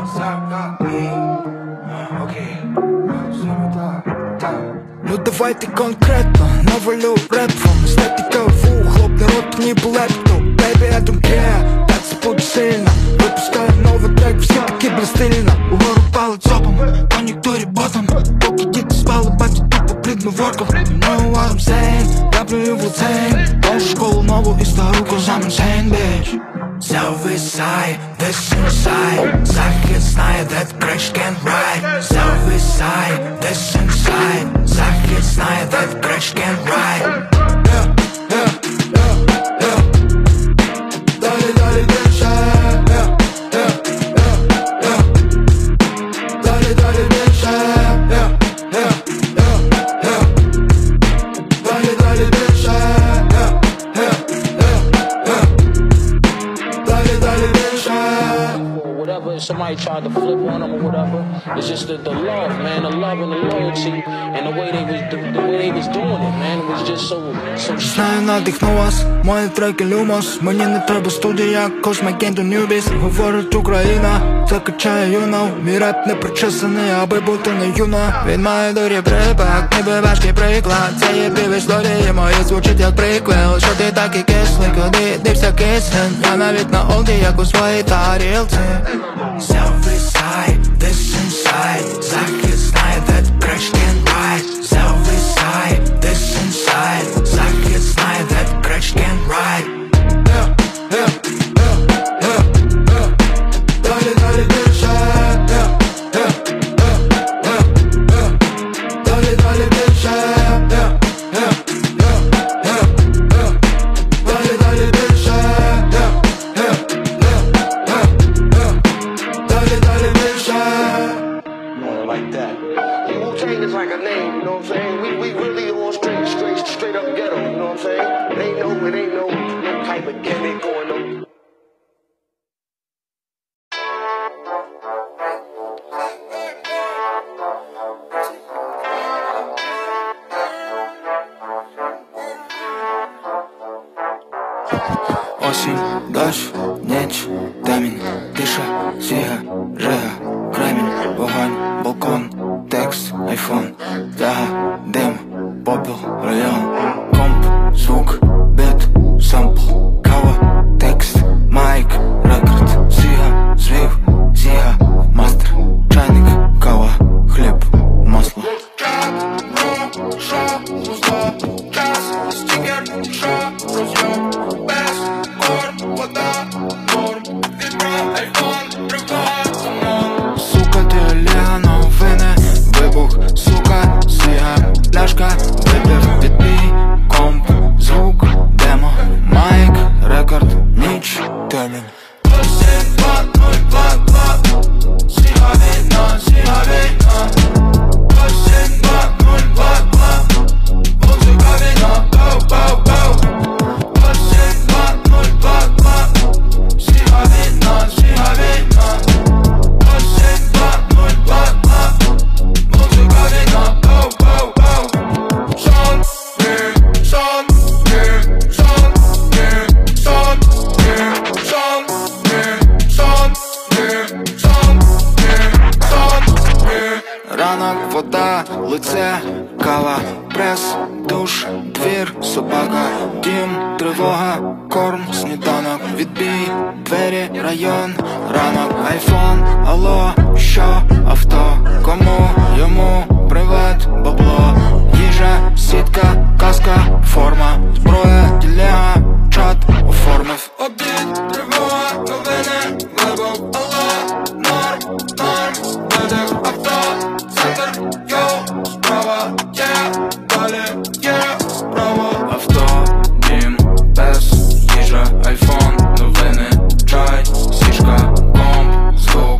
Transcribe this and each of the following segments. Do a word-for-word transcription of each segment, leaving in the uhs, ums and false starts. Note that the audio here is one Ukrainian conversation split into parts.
Окей, ну давайте конкретно, навалю репом. Естетика ву, хлопний рот ніби лептоп. Baby, I don't care, так це буде сильно. Випускаю новий трек, всі такі блистильно. Угору палець опом, кон'юнктурі ботом. Поки діти спали, бачать тупо плідну ворков. You know what I'm saying, я плюю в лицей. Можу школу нову і стару козам insane, bitch. Зависай, десь inside. Захід знає, that crash can't ride. Зависай, десь inside. Захід знає, that crash can't ride. Yeah, yeah, yeah, yeah. Далі, далі, більше. Yeah, yeah, yeah, yeah. Далі, далі, більше. Yeah, yeah, yeah, yeah. Далі, далі, більше. Yeah, yeah, yeah, yeah. Dale, dale, bitch. Or whatever, if somebody tried to flip on them or whatever, it's just the, the love, man, the love and the loyalty, and the way they was the, the way they was doing it, man, it was just so so. Знаю, надихну вас, мої треки люмос. Мені не треба студія, cause my game to newbies. Говорить Україна, це качає юнов. Мій реп не причесаний, аби бути не юна. Він має дурі припак, ніби важкий приклад. Це є пів історії, мої звучить як приквел. Що ти такий кислий, куди дився кисень? Я навіть на олді, як у своїй тарілці. Зависай, десь inside. Захід знає, that crash can't ride. Зависай, десь inside. Захід знає, that crash can't ride. Yeah, yeah, yeah, yeah, yeah. Далі, далі, більше. Yeah, yeah, yeah, yeah, yeah. Далі, далі, більше. Yeah, yeah, yeah, yeah, yeah. Далі, далі, більше. Yeah, yeah, yeah, yeah, yeah. Dale, dale, bitch. Like that. See, Wu-Tang is like a name, you know what I'm saying? We we really all straight, straight, straight up ghetto, you know what I'm saying? It ain't no, it ain't no, no type of gimmick going on. Осінь, дощ, ніч, темінь, тиша, сіга, рига, кремінь, вогонь, балкон, текст, айфон, тяга, дим, попіл, район, комп, звук, біт, сампл, кава, текст, майк, рекорд, сіга, звів, сіга, мастер, чайник, кава, хліб, масло. Сука, ти Олега, новини, вибух, сука, сіга, пляшка, вибір, відбій, комп, звук, демо, майк, рекорд, ніч, термін. Осінь, два, нуль, два, два, сіга, війна, сіга, війна. Осінь, два, нуль, два, два, музика, війна, гоу, гоу, гоу. Осінь, два, нуль, два, два, сіга, війна, сіга, війна. Осінь, два, нуль, два, два, музика, війна, гоу, гоу, гоу. Сон, ні, сон, ні, сон, ні, сон, ні, сон, ні, сон, ні, сон, ні, сон, ні. Ранок, вода, лице, кава, прес, душ, двір, собака, дім, тривога, корм, сніданок, відбій, двері, район, ранок, айфон, алло, що, авто, кому, йому, приват, бабло, їжа, сітка, каска, форма, зброя, тілега, чат, оформив. Обід, тривога, новини, вибух, алло, норм, норм, видих, авто, центр, йоу, справа, є, далі, є, справа. Авто, дім, пес, їжа, айфон, новини, чай, сішка, комп, звук.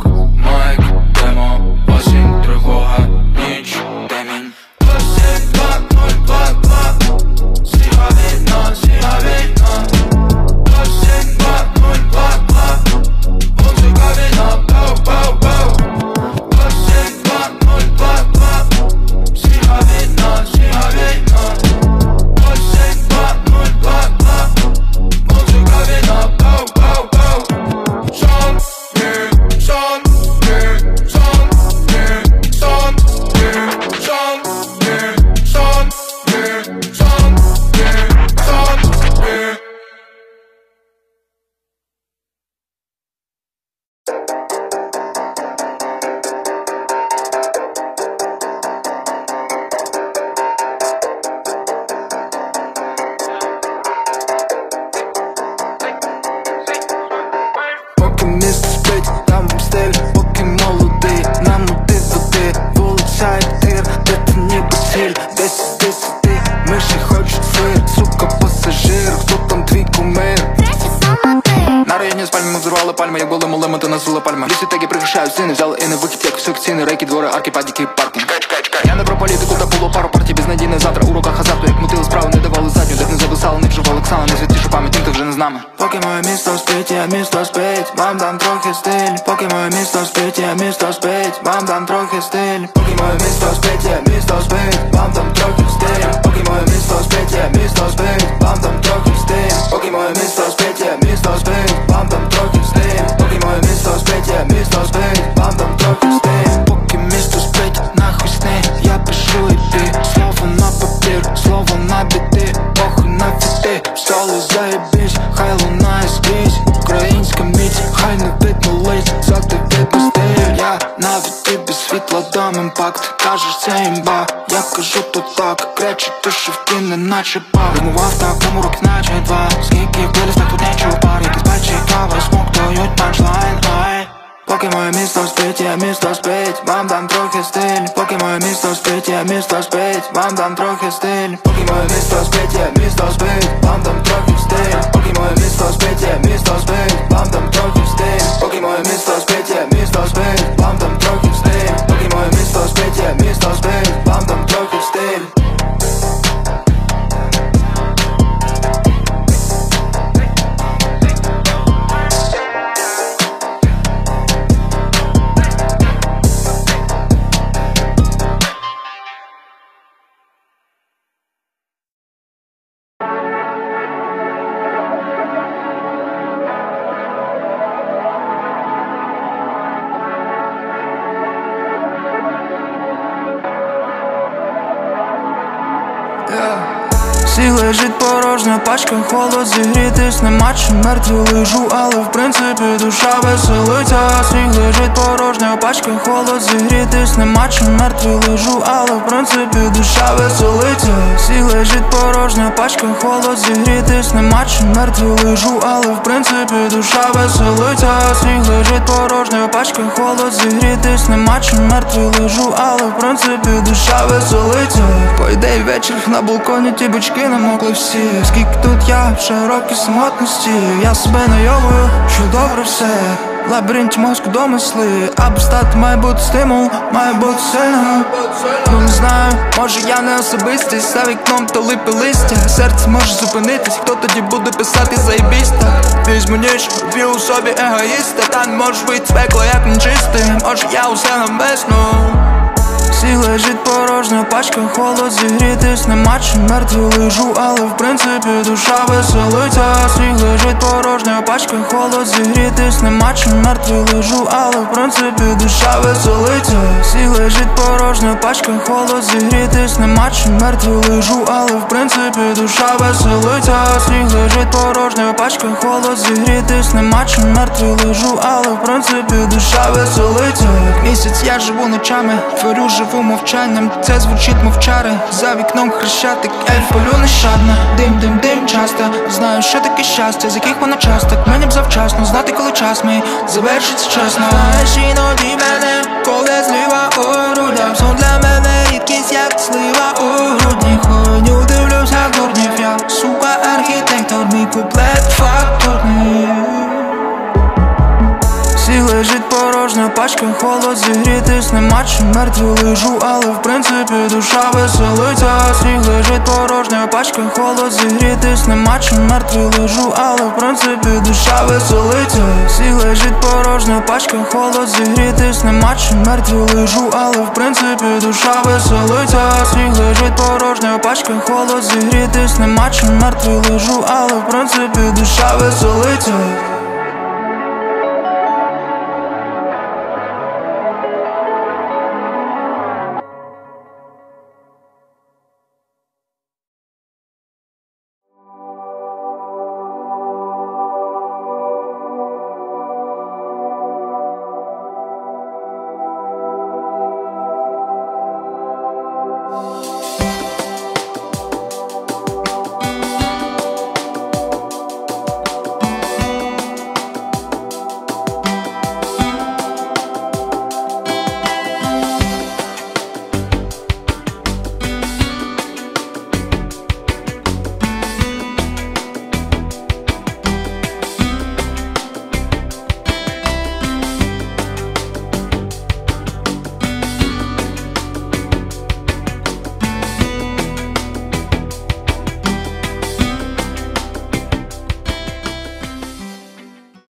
лишаю зіни, взяли і не вихід, як всі ціни, рейки, двори, арки, падіки, паркінг. Я не про політику, та було пару партій безнадійне завтра. У руках азарту, як мутили справи, не давали задню, де не зависали, не вжив Олександр, не святішу пам'ять, ніхто вже не з нами. Поки моє місто спить, я місто спить, вам дам трохи стиль. Поки моє місто спить, я місто спить, вам дам трохи стиль. Поки моє місто спить, я місто спить, вам дам трохи стиль. Поки моє місто спить, я місто спить, вам дам трохи стиль. Поки моє місто спить, я місто спить, вам дам трохи стиль. Поки моє місто спить, я місто спить, вам дам трохи стиль. Поки місто спить, нахуй сни, я пишу іти. Слово на папір, слово на біти, похуй на фіти. Стали заєбісь, хай лунає скрізь. Українська міць, хай не видно лиць, зате видно стиль. Я навіть і без світла дам імпакт. Кажеш, це імба, я кажу то так. Кречі тишивки, не наче пак. Римував так, тому руки наче два. Скільки виліз, так тут нічого пар. Якісь пачі, кава, смоктують панчлайн, ай. Поки моє місто спить, я місто спить, вам дам трохи стиль. Поки моє місто спить, я місто спить, вам дам трохи стиль. Поки моє місто спить, я місто спить, вам дам трохи стиль. Поки моє місто спить, я місто спить, вам дам трохи стиль. Поки моє місто спить, я місто спить, вам дам трохи стиль. Поки моє місто спить, я місто спить, вам дам трохи стиль. Всі лежить порожня пачка, холод, зігрітись нема чим, мертві лежу, але в принципі душа веселиться. Всі лежить порожня пачка, холод, зігрітись нема чим, мертві лежу, але в принципі душа веселиться. Всі лежить порожня пачка, холод, зігрітись нема чим, мертві лежу, але в принципі душа веселиться. Всі лежить порожня пачка, холод, зігрітись нема чим, мертві лежу, але в принципі душа веселиться. По ідеї вечір на балконі ті бочки намокли всі. Скільки тут я в широкій самотності, я себе найовую, що добре все. В лабіринті мозку домисли, аби стати має бути стимул, має бути сильно. Ну не знаю, може я не особистість, за вікном то липи листя. Серце може зупинитись, хто тоді буде писати заєбісь так. Візьму ніч, вб'ю у собі егоїста, та не можу вийти з пекла як нечистий. Може я усе навмисно. Всі лежить порожня пачка, холод, зігрітись нема чим, мертві лежу, але в принципі душа веселиться. Всі лежить порожня пачка, холод, зігрітись нема чим, мертві лежу, але в принципі душа веселиться. Всі лежить порожня пачка, холод, зігрітись нема чим, мертві лежу, але в принципі душа веселиться. Всі лежить порожня пачка, холод, зігрітись нема чим, мертві лежу, але в принципі душа веселиться. Місяць я живу ночами, творю живу мовчанням, це звучить мовчари. За вікном хрещатик, ель полю нещадно. Дим, дим, дим часто, знаю, що таке щастя, з яких воно часток. Мені б завчасно знати, коли час мій завершиться чесно. Знаєш іноді мене, коли зліва у грудях. Сон для мене рідкість, як слива у грудні. Хуйню дивлюся дурнів, я сука архітектор, мій куплет фактурний. Всі лежить порожня пачка, холод, зігрітись нема чим, мертві лежу, але в принципі душа веселиться. Всі лежить порожня пачка, холод, зігрітись нема чим, мертві лежу, але в принципі душа веселиться. Всі лежить порожня пачка, холод, зігрітись нема чим, мертві лежу, але в принципі душа веселиться. Всі лежить порожня пачка, холод, зігрітись нема чим, мертві лежу, але в принципі душа веселиться.